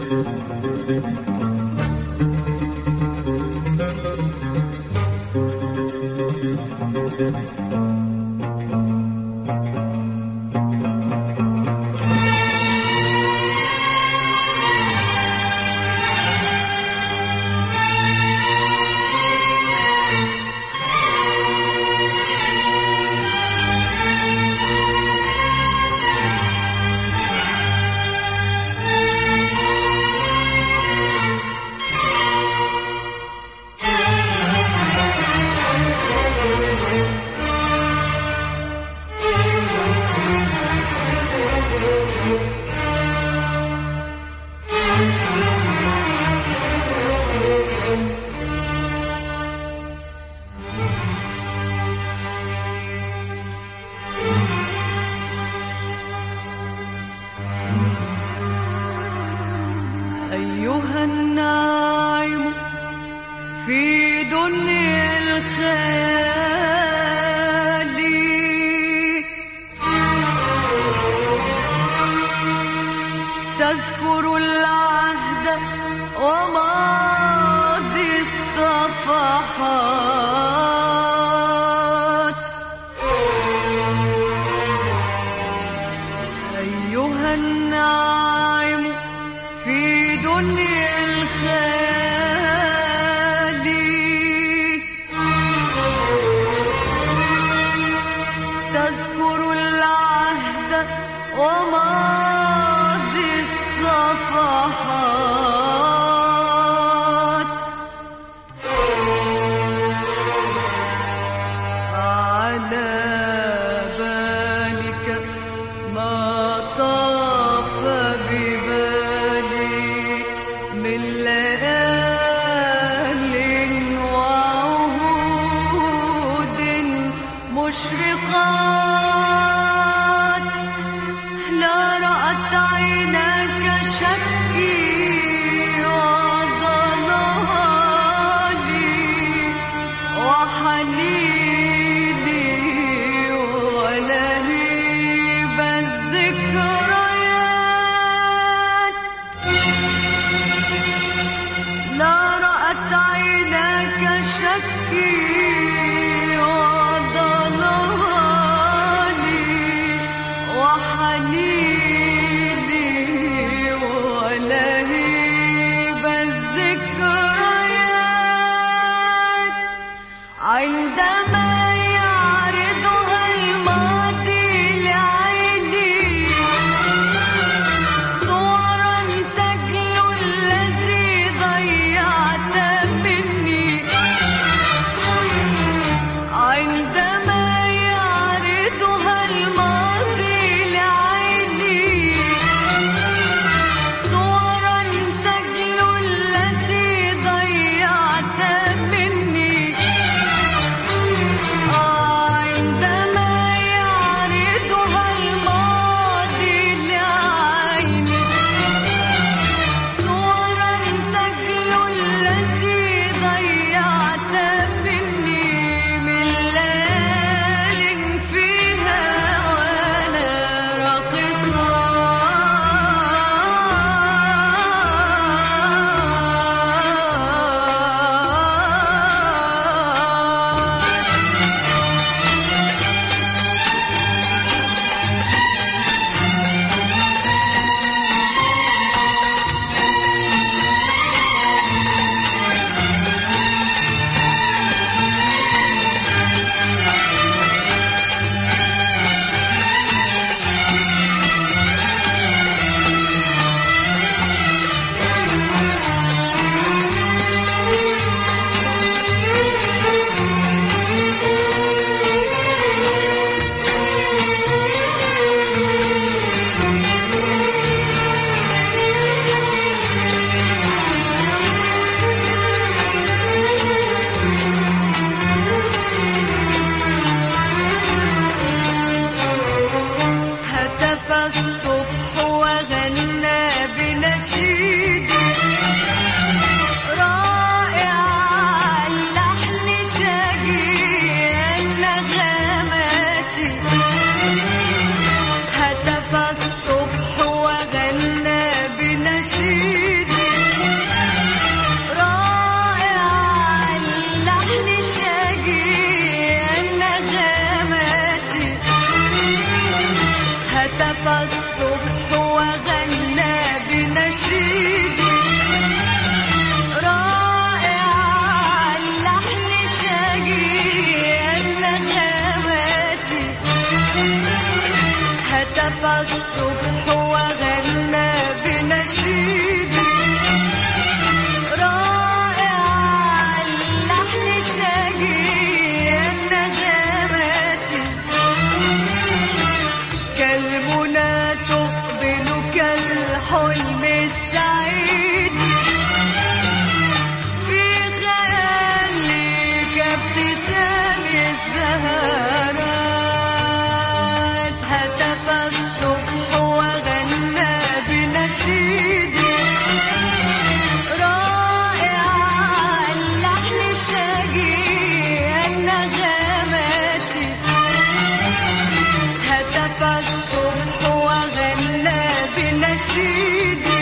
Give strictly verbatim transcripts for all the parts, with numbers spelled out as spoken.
أيها الناعم في دنيا الخيال تذكر العهد وماضي الصفحات. أيها الناعم في دنيا الخيال تذكر العهد وماضي الصفحات. على بالك ما طاف ببالي من ليال وعهود مشرقات. لا رأت عيناك شكي وضلالي وحنيني ولهيب الذكريات. لا رأت عيناك شكي وضلالي وحنيني ولهيب الذكريات. عندما يعرضها الماضي لعيني صورا تجلو الذي ضيعت مني. الصبح وغنى بنشيدي رائع اللحن سجي النغمات كالمنى تقبل كالحلم السعيد في خيالي كابتسام الزهرات هتف الصبح وغنى بنشيدي رائع اللحن سجي النغمات هتف الصبح وغنى بنشيدي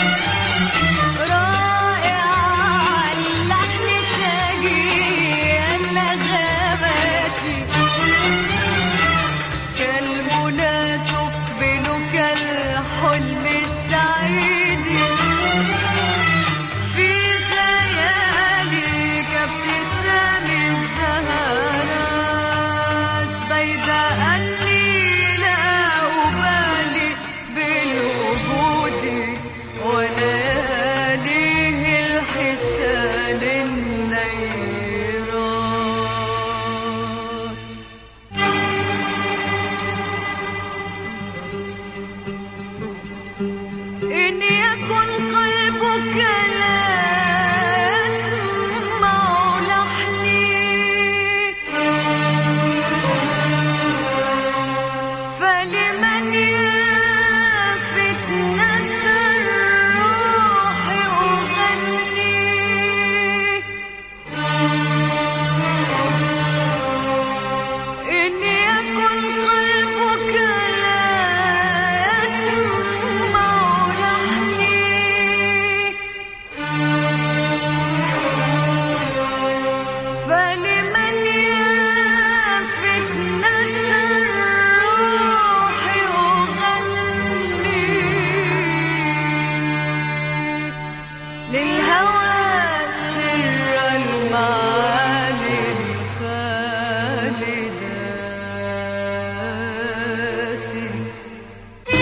رائع اللحن سجي النغمات كالمنى تقبل كالحلم السعيد في خيالي كابتسام الزهرات بيد أني لا أبالي بالوجود ولياليه الحسان النيران إن يكن قلبك لا يسمع لحني فلمن يا فتنة الروح أغني إن يكن قلبك لا يسمع لحني فلمن يا فتنة الروح أغني للهوى سر المعالي الخالدات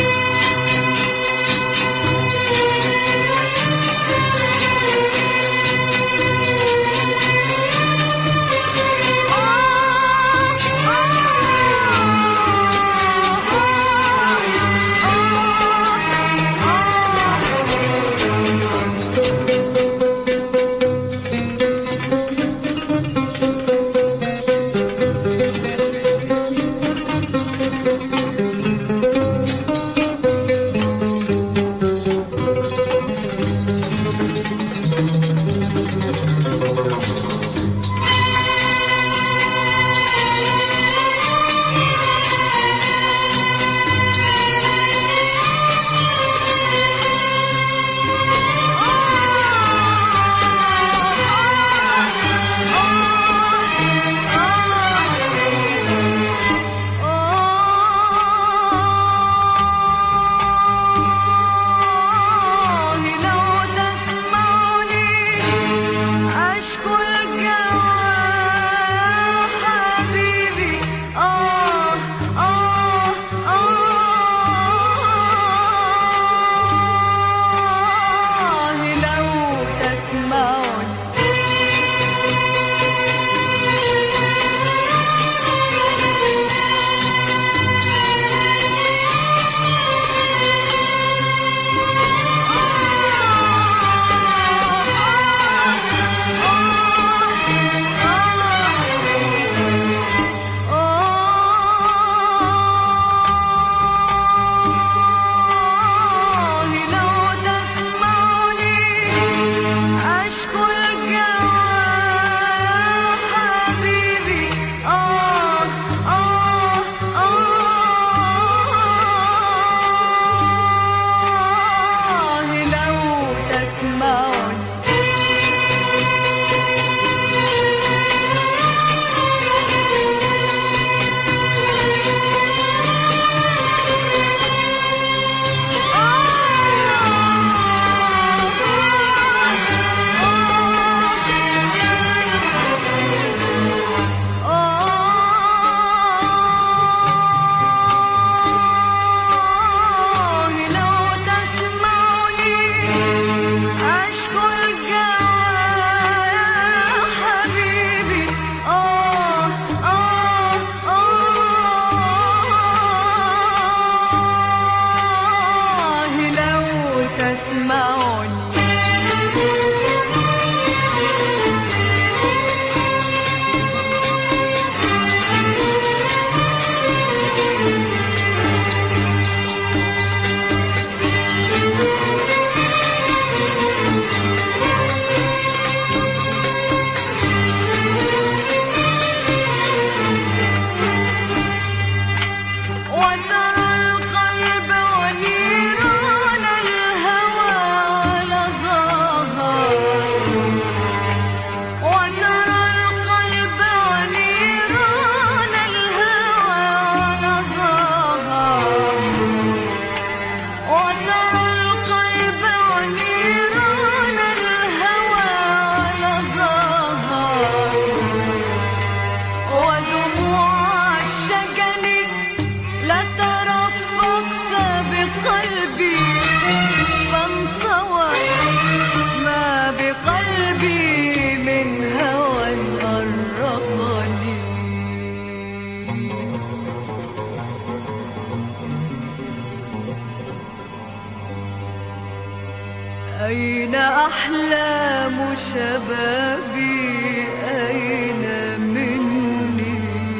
أحلام شبابي أين مني؟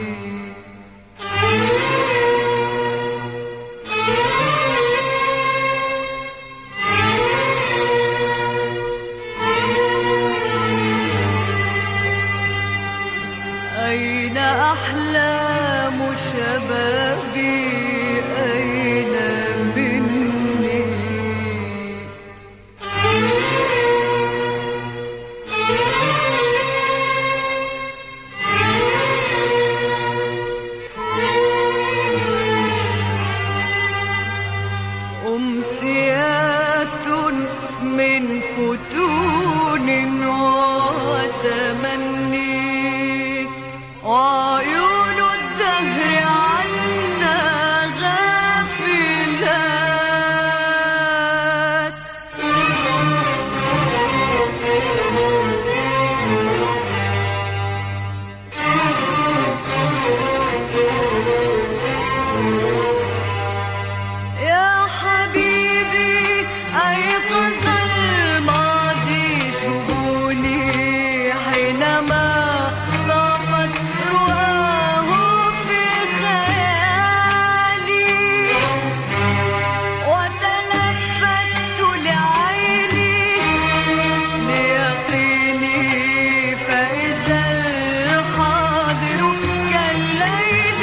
أين أحلام شبابي أين مني؟ أمسيات من فتون وتمني، وعيون الدهر عنا غافلات. يا حبيبي أيقظ الماضي شجوني حينما طافت رؤاه في خيالي، وتلفت لعيني ليقيني فإذا الحاضر كالليل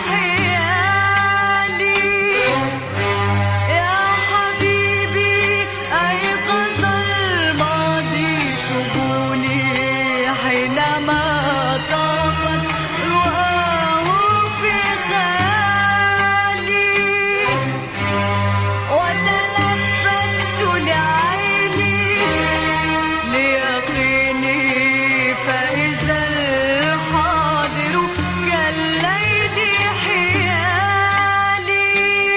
حيالي. يا حبيبي أيقظ الماضي شجوني حينما طافت رؤاه في خيالي، وتلفت لعيني ليقيني فإذا الحاضر كالليل حيالي.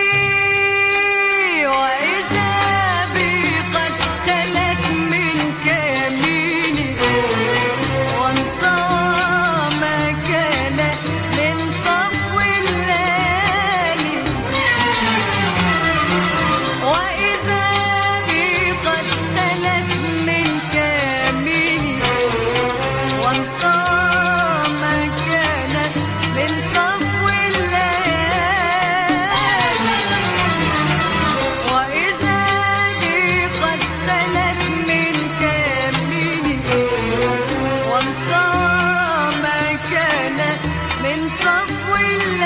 وإذا بي قد خلت منك يميني، وانطوى ما كان من صفو الليالي. وإذا بي قد خلت منك يميني، وانطوى ما كان من صفو الليالي. وإذا بي قد خلت منك يميني، وانطوى ما كان من صفو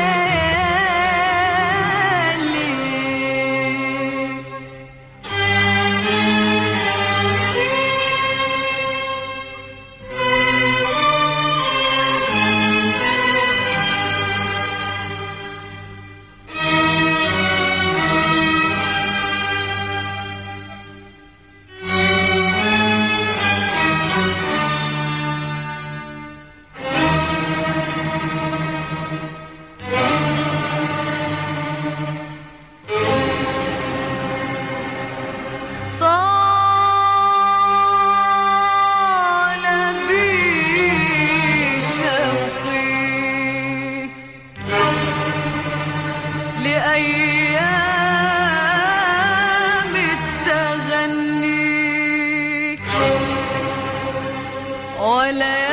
الليالي. طال بي شوقي لأيام التغني، ولا